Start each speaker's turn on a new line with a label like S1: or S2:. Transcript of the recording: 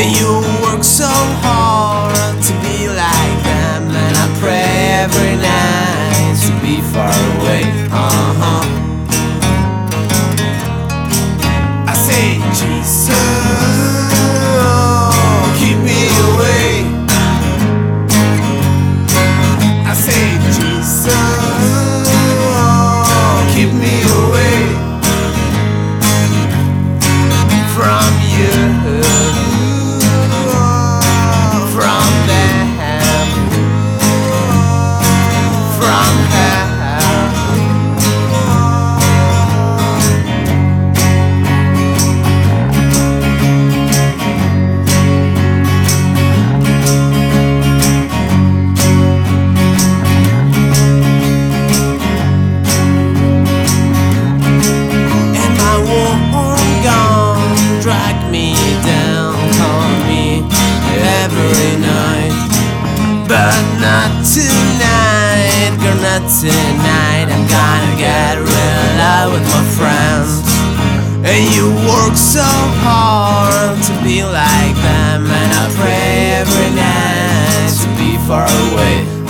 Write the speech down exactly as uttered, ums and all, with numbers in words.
S1: And you work so hard to be like them, and I pray every night to be far away. Uh-huh. I say, Jesus, keep me away. I say, Jesus, keep me away from you. But not tonight, girl, not tonight. I'm gonna get real loud with my friends. And you work so hard to be like them, and I pray every night to be far away.